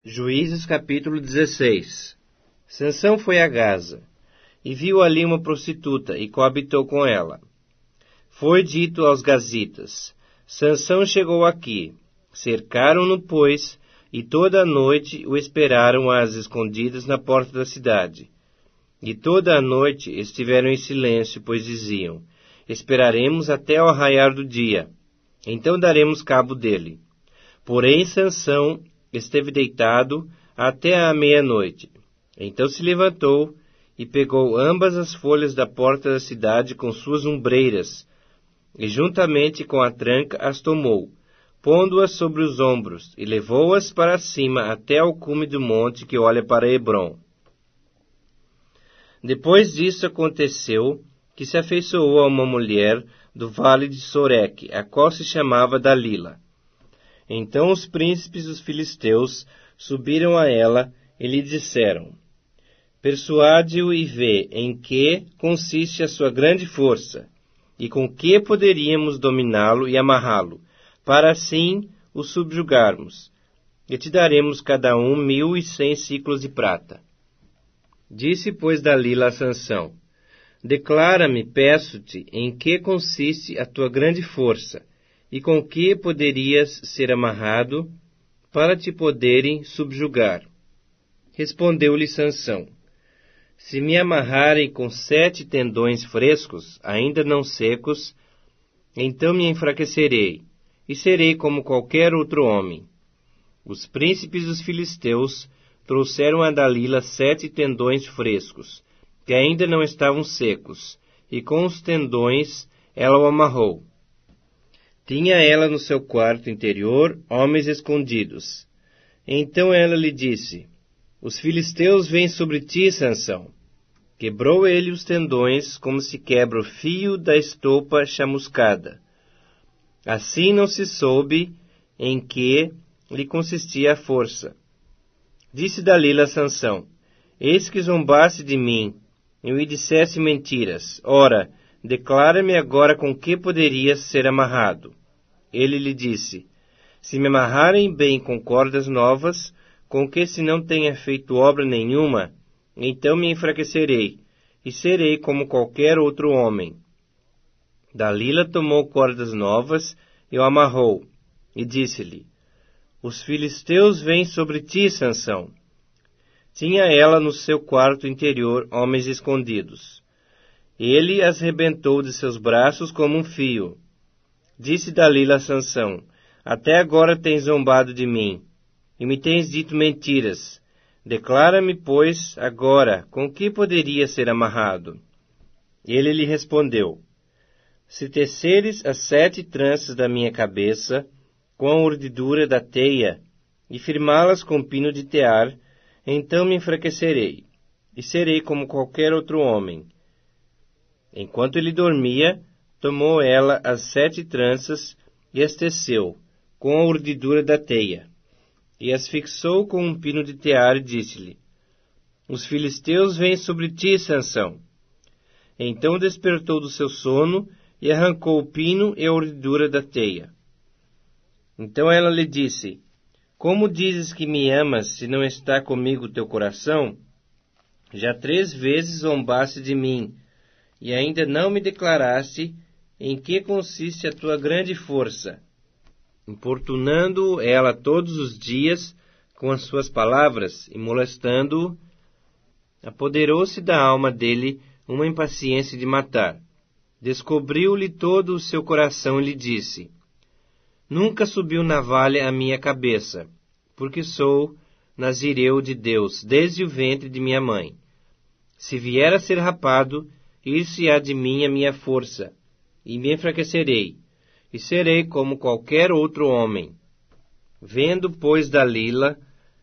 Juízes capítulo 16. Sansão foi a Gaza, e viu ali uma prostituta, e coabitou com ela. Foi dito aos gazitas: Sansão chegou aqui. Cercaram-no, pois, e toda a noite o esperaram às escondidas na porta da cidade. E toda a noite estiveram em silêncio, pois diziam: Esperaremos até ao raiar do dia, então daremos cabo dele. Porém Sansão esteve deitado até à meia-noite. Então se levantou e pegou ambas as folhas da porta da cidade com suas ombreiras, e juntamente com a tranca as tomou, pondo-as sobre os ombros, e levou-as para cima até ao cume do monte que olha para Hebrom. Depois disso aconteceu que se afeiçoou a uma mulher do vale de Soreque, a qual se chamava Dalila. Então os príncipes dos filisteus subiram a ela e lhe disseram: Persuade-o e vê em que consiste a sua grande força, e com que poderíamos dominá-lo e amarrá-lo, para assim o subjugarmos, e te daremos cada um 1.100 siclos de prata. Disse, pois, Dalila a Sansão: Declara-me, peço-te, em que consiste a tua grande força, e com que poderias ser amarrado, para te poderem subjugar. Respondeu-lhe Sansão: Se me amarrarem com 7 tendões frescos, ainda não secos, então me enfraquecerei, e serei como qualquer outro homem. Os príncipes dos filisteus trouxeram a Dalila 7 tendões frescos, que ainda não estavam secos, e com os tendões ela o amarrou. Tinha ela no seu quarto interior homens escondidos. Então ela lhe disse: Os filisteus vêm sobre ti, Sansão. Quebrou ele os tendões, como se quebra o fio da estopa chamuscada. Assim não se soube em que lhe consistia a força. Disse Dalila a Sansão: Eis que zombaste de mim, e me disseste mentiras. Ora, declara-me agora com que poderias ser amarrado. Ele lhe disse: Se me amarrarem bem com cordas novas, com que se não tenha feito obra nenhuma, então me enfraquecerei, e serei como qualquer outro homem. Dalila tomou cordas novas e o amarrou, e disse-lhe: Os filisteus vêm sobre ti, Sansão. Tinha ela no seu quarto interior homens escondidos. Ele as rebentou de seus braços como um fio. Disse Dalila a Sansão: Até agora tens zombado de mim, e me tens dito mentiras. Declara-me, pois, agora, com que poderia ser amarrado? Ele lhe respondeu: Se teceres as 7 tranças da minha cabeça, com a urdidura da teia, e firmá-las com pino de tear, então me enfraquecerei, e serei como qualquer outro homem. Enquanto ele dormia, tomou ela as 7 tranças e as teceu, com a urdidura da teia, e as fixou com um pino de tear, e disse-lhe: Os filisteus vêm sobre ti, Sansão. Então despertou do seu sono, e arrancou o pino e a urdidura da teia. Então ela lhe disse: Como dizes que me amas, se não está comigo teu coração? Já 3 vezes zombaste de mim, e ainda não me declaraste em que consiste a tua grande força. Importunando ela todos os dias com as suas palavras e molestando-o, apoderou-se da alma dele uma impaciência de matar. Descobriu-lhe todo o seu coração e lhe disse: Nunca subiu navalha à minha cabeça, porque sou nazireu de Deus desde o ventre de minha mãe. Se vier a ser rapado, ir-se-á de mim a minha força, e me enfraquecerei, e serei como qualquer outro homem. Vendo, pois, Dalila,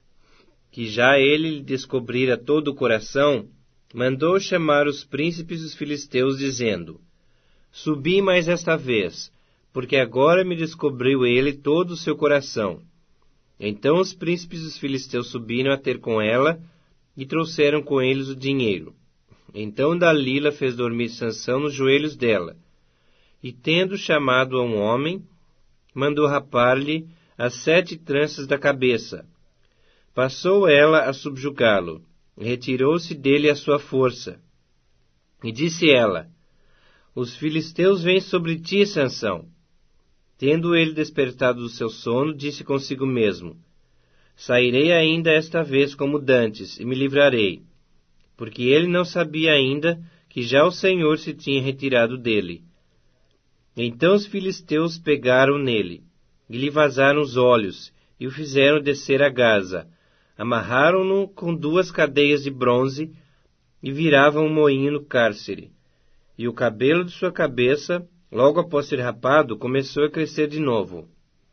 que já ele lhe descobrira todo o coração, mandou chamar os príncipes dos filisteus, dizendo: Subi mais esta vez, porque agora me descobriu ele todo o seu coração. Então os príncipes dos filisteus subiram a ter com ela, e trouxeram com eles o dinheiro. Então Dalila fez dormir Sansão nos joelhos dela, e tendo chamado a um homem, mandou rapar-lhe as 7 tranças da cabeça, passou ela a subjugá-lo, e retirou-se dele a sua força. E disse ela: Os filisteus vêm sobre ti, Sansão. Tendo ele despertado do seu sono, disse consigo mesmo: Sairei ainda esta vez como dantes, e me livrarei. Porque ele não sabia ainda que já o Senhor se tinha retirado dele. Então os filisteus pegaram nele, e lhe vazaram os olhos, e o fizeram descer a Gaza. Amarraram-no com 2 cadeias de bronze, e viravam um moinho no cárcere. E o cabelo de sua cabeça, logo após ser rapado, começou a crescer de novo.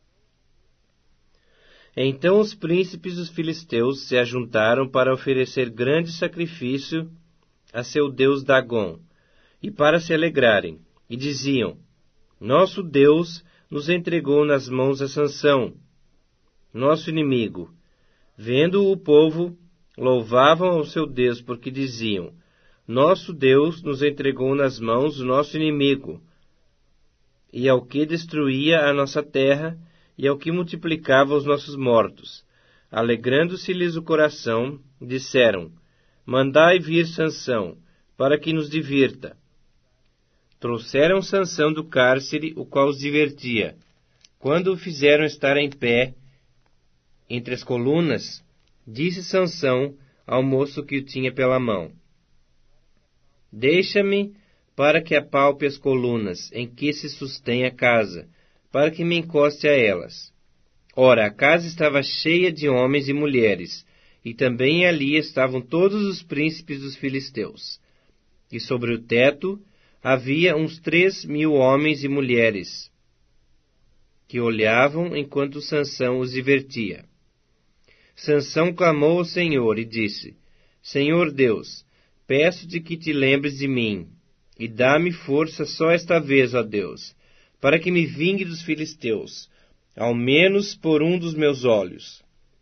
Então os príncipes dos filisteus se ajuntaram para oferecer grande sacrifício a seu deus Dagom, e para se alegrarem, e diziam: Nosso Deus nos entregou nas mãos a Sansão, nosso inimigo. Vendo o povo, louvavam ao seu Deus, porque diziam: Nosso Deus nos entregou nas mãos do nosso inimigo, e ao que destruía a nossa terra, e ao que multiplicava os nossos mortos. Alegrando-se-lhes o coração, disseram: Mandai vir Sansão, para que nos divirta. Trouxeram Sansão do cárcere, o qual os divertia. Quando o fizeram estar em pé entre as colunas, disse Sansão ao moço que o tinha pela mão: Deixa-me para que apalpe as colunas em que se sustém a casa, para que me encoste a elas. Ora, a casa estava cheia de homens e mulheres, e também ali estavam todos os príncipes dos filisteus. E sobre o teto havia uns 3.000 homens e mulheres, que olhavam enquanto Sansão os divertia. Sansão clamou ao Senhor e disse: Senhor Deus, peço-te que te lembres de mim, e dá-me força só esta vez, ó Deus, para que me vingue dos filisteus, ao menos por um dos meus olhos.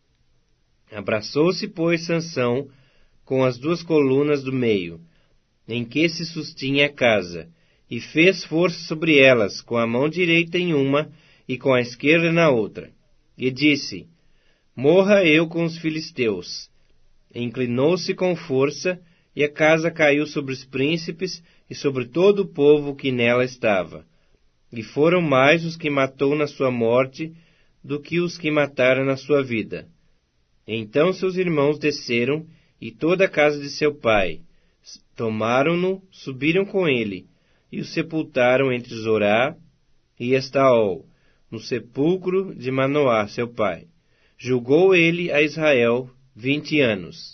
Abraçou-se, pois, Sansão com as 2 colunas do meio, em que se sustinha a casa, e fez força sobre elas, com a mão direita em uma e com a esquerda na outra. E disse: Morra eu com os filisteus. Inclinou-se com força, e a casa caiu sobre os príncipes e sobre todo o povo que nela estava. E foram mais os que matou na sua morte do que os que mataram na sua vida. Então seus irmãos desceram, e toda a casa de seu pai. Tomaram-no, subiram com ele, e o sepultaram entre Zorá e Estaol, no sepulcro de Manoá, seu pai. Julgou ele a Israel 20 anos.